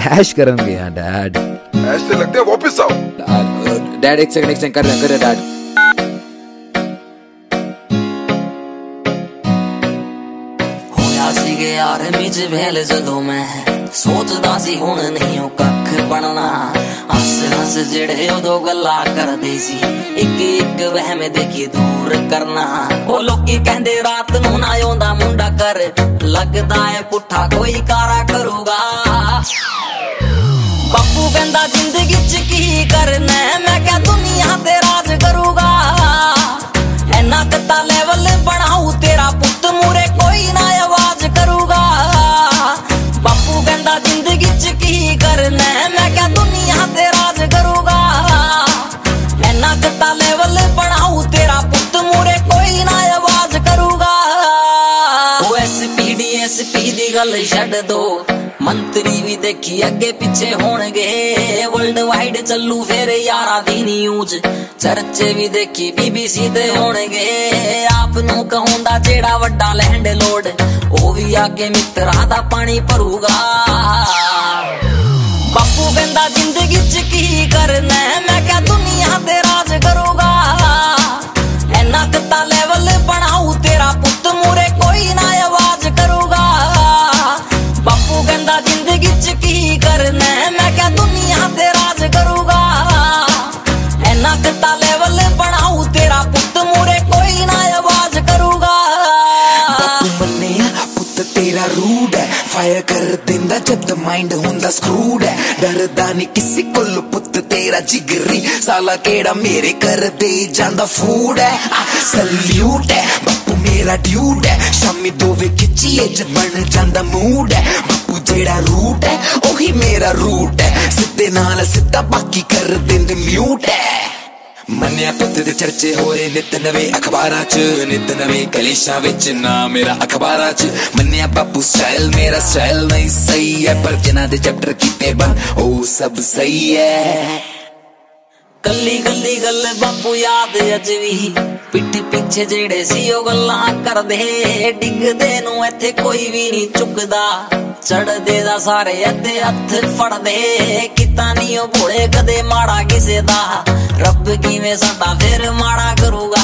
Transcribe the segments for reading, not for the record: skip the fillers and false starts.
ऐश करेंगे यहाँ डैड। ऐश से लगते हैं वापस आओ। डैड एक सेकंड कर रहे डैड। ਸੀਗੇ ਯਾਰ ਵਿੱਚ ਵੇਲੇ ਜਦੋਂ ਮੈਂ ਸੋਚਦਾ ਸੀ ਹੁਣ ਨਹੀਂ ਉਹ ਕੱਖ ਬਣਨਾ ਹੱਸ ਜਿਹੜੇ ਉਦੋਂ ਗੱਲਾਂ ਕਰਦੇ ਸੀ ਇੱਕ ਵਹਿਮ ਦੇਖੀ ਦੂਰ ਕਰਨਾ ਉਹ ਲੋਕੀ ਕਹਿੰਦੇ ਰਾਤ ਨੂੰ ਨਾ ਆਉਂਦਾ ਮੁੰਡਾ ਕਰ ਲੱਗਦਾ ਏ ਪੁੱਠਾ ਕੋਈ ਕਾਰਾ ਕਰੂਗਾ ਬਾਪੂ ਕਹਿੰਦਾ ਜ਼ਿੰਦਗੀ ਚ ਕੀ ਕਰਨਾ ਮੈਂ ਕਿਹਾ ਦੁਨੀਆ ਤੇ ਰਾਜ ਕਰੂਗਾ ਐਨਾ ਕੱਤਾ ਲੈਵਲ ਬਣਾਉ ਤੇਰਾ ਪੁੱਤ ਮੂਰੇ ਕੋਈ ਨਾ ਆਵਾਜ਼ ਕਰੂਗਾ ਬਾਪੂ ਕਹਿੰਦਾ ਜ਼ਿੰਦਗੀ ਚ ਕੀ ਕਰਨਾ ਮੈਂ ਕਿਹਾ ਦੁਨੀਆ ਤੇ ਰਾਜ ਕਰੂਗਾ ਐਨਾ ਕੱਤਾ ਲੈਵਲ ਬਣਾਉ ਤੇਰਾ ਪੁੱਤ ਮੂਰੇ ਕੋਈ ਨਾ ਆਵਾਜ਼ ਕਰੂਗਾ ਉਹ ਐਸਪੀ ਦੀ ਗੱਲ ਛੱਡ ਦੋ ਮੰਤਰੀ ਵੀ ਦੇਖੀ ਅੱਗੇ ਪਿੱਛੇ ਹੋਣਗੇ ਵਰਲਡ ਵਾਈਡ ਚੱਲੂ ਫੇਰ ਯਾਰਾਂ ਦੀ ਨਿਊਜ਼ ਚਰਚੇ ਵੀ ਦੇਖੀ BBC ਤੇ ਹੋਣਗੇ ਆਪ ਨੂੰ ਕਹੋਂਦਾ ਜਿਹੜਾ ਵੱਡਾ ਲੈਂਡ ਲੋਡ ਉਹ ਵੀ ਆ ਕੇ ਮਿੱਤਰਾਂ ਦਾ ਪਾਣੀ ਭਰੂਗਾ ਬਾਪੂ ਕਹਿੰਦਾ ਜ਼ਿੰਦਗੀ ਚ ਕੀ ਕਰਨਾ ਮੈਂ ਕਿਹਾ ਦੁਨੀਆ ਤੇ ਰਾਜ ਕਰੂਗਾ ਐਨਾ ਕੱਤਾ ਲੈਵਲ ਬਣਾਉ ਤੇਰਾ ਪੁੱਤ ਮੂਰੇ ਕੋਈ ਨਾ ਆਵਾਜ਼ ਕਰੂਗਾ ਬਾਪੂ ਕਹਿੰਦਾ ਜ਼ਿੰਦਗੀ ਚ ਕੀ ਕਰਨਾ ਮੈਂ ਕਿਹਾ ਦੁਨੀਆ ਤੇ ਰਾਜ ਕਰੂਗਾ ਐਨਾ ਕੱਤਾ ਲੈਵਲ ਬਣਾਉ ਤੇਰਾ ਪੁੱਤ ਮੂਰੇ ਕੋਈ ਨਾ ਆਵਾਜ਼ ਕਰੂਗਾ ਬਾਪੂ ਮੰਨਿਆ ਪੁੱਤ ਤੇਰਾ ਰੂਡ ਹੈ ਫਾਇਰ ਕਰ ਦਿੰਦਾ ਜਦ ਮਾਈਂਡ ਹੁੰਦਾ ਸਕਰੂਡ ਹੈ ਡਰਦਾ ਨਹੀਂ ਕਿਸੇ ਕੋਲ ਪੁੱਤ ਤੇਰਾ ਜਿਗਰੀ ਸਾਲਾ ਕਿਹੜਾ ਮੇਰੇ ਘਰ ਦੇ ਜਾਂਦਾ ਫੂਡ ਹੈ ਸਲੂਟ ਹੈ ਬਾਪੂ ਮੇਰਾ ਡਿਊਡ ਹੈ ਸ਼ਾਮੀ ਦੋਵੇਂ ਖਿੱਚੀਏ ਚ ਬਣ ਜਾਂਦਾ ਮੂਡ ਹੈ ਬਾਪੂ ਜਿਹੜਾ ਰੂਟ ਹੈ ਉਹੀ ਮੇਰਾ ਰੂਟ ਹੈ ਸਿੱਧੇ ਨਾਲ ਸਿੱਧਾ ਬਾਕੀ ਕਰ ਦਿੰਦੇ ਮਿਊਟ ਹੈ ਮੰਨਿਆ ਪੁੱਤ ਦੇ ਚਰਚੇ ਹੋ ਰਹੇ ਨਿਤ ਨਵੇਂ ਅਖਬਾਰਾਂ ਚ ਨਿਤ ਨਵੇਂ ਕਲੇਸ਼ਾਂ ਵਿੱਚ ਨਾ ਮੇਰਾ ਅਖਬਾਰਾਂ ਚ ਮੰਨਿਆ ਬਾਪੂ ਸਟਾਈਲ ਮੇਰਾ ਸਟਾਈਲ ਨਹੀਂ ਸਹੀ ਹੈ ਪਰ ਜਿਨ੍ਹਾਂ ਦੇ ਚੈਪਟਰ ਕੀਤੇ ਬੰਦ ਉਹ ਸਭ ਸਹੀ ਹੈ ਕੱਲੀ ਗੱਲ ਬਾਪੂ ਯਾਦ ਅੱਜ ਵੀ ਪਿੱਠ ਪਿੱਛੇ ਜਿਹੜੇ ਸੀ ਉਹ ਗੱਲਾਂ ਕਰਦੇ ਡਿੱਗਦੇ ਨੂੰ ਇੱਥੇ ਕੋਈ ਵੀ ਨਹੀਂ ਚੁੱਕਦਾ ਚੜਦੇ ਦਾ ਸਾਰੇ ਇੱਥੇ ਹੱਥ ਫੜਦੇ ਕਿਤਾ ਨਹੀਂ ਉਹ ਭੋਲੇ ਕਦੇ ਮਾੜਾ ਕਿਸੇ ਦਾ ਰੱਬ ਕਿਵੇਂ ਸਾਡਾ ਫਿਰ ਮਾੜਾ ਕਰੂਗਾ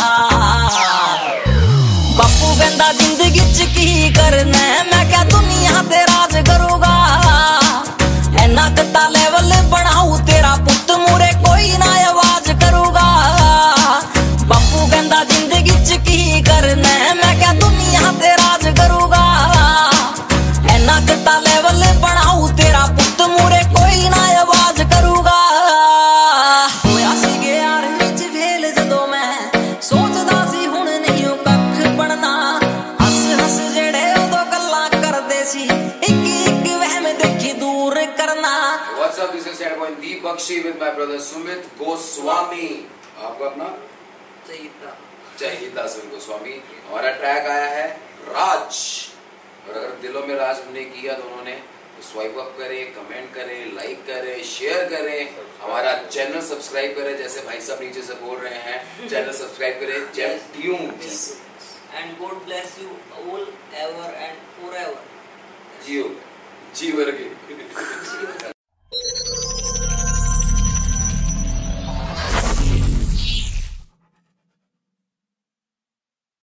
ਬਾਪੂ ਕਹਿੰਦਾ ਜ਼ਿੰਦਗੀ ਚ ਕੀ ਕਰਨਾ ਮੈਂ ਕਿਹਾ ਦੁਨੀਆ ਤੇ ਰਾਜ ਕਰੂਗਾ ਐਨਾ ਕੱਤਾ ਲੈਵਲ ਬਣਾਉ ਤੇਰਾ ਪੁੱਤ ਮੂਰੇ ਕੋਈ ਨਾ ਆਵਾਜ਼ ਕਰੂਗਾ ਬਾਪੂ ਕਹਿੰਦਾ ਜ਼ਿੰਦਗੀ ਚ ਕੀ ਕਰਨਾ ਮੈਂ ਕਿਹਾ ਦੁਨੀਆ ਤੇ ਰਾਜ ਕਰੂਗਾ ਐਨਾ ਕੱਤਾ ਲੈਵਲ ਬਣਾਉ ਤੇਰਾ ਪੁੱਤ ਮੂਰੇ ਕੋਈ ਨਾ ਆਵਾਜ਼ ਕਰੂਗਾ ਹੋਇਆ ਸੀਗੇ ਯਾਰ ਵਿੱਚ ਵੇਲ ਜਦੋਂ ਮੈਂ ਸੋਚਦਾ ਸੀ ਹੁਣ ਨਹੀਂ ਉਹ ਕੱਖ ਬਣਨਾ ਹੱਸ ਜਿਹੜੇ ਉਦੋਂ ਗੱਲਾਂ ਕਰਦੇ ਸੀ ਇੱਕ ਵਹਿਮ ਦੇਖੀ ਦੂਰ ਕਰਨਾ What's up, this is Ed Boy Deep Bakshi with my brother Sumit Goswami. आपका अपना चाहिदा सुमित गोस्वामी। हमारा ट्रैक आया है राज और अगर दिलों में राज हमने किया तो उन्होंने स्वाइप अप करें, कमेंट करें, लाइक करें, शेयर करें, हमारा चैनल सब्सक्राइब करें जैसे भाई साहब नीचे से बोल रहे हैं चैनल सब्सक्राइब करें Gem Tunes and God bless you all ever and forever जियो जी वर्गे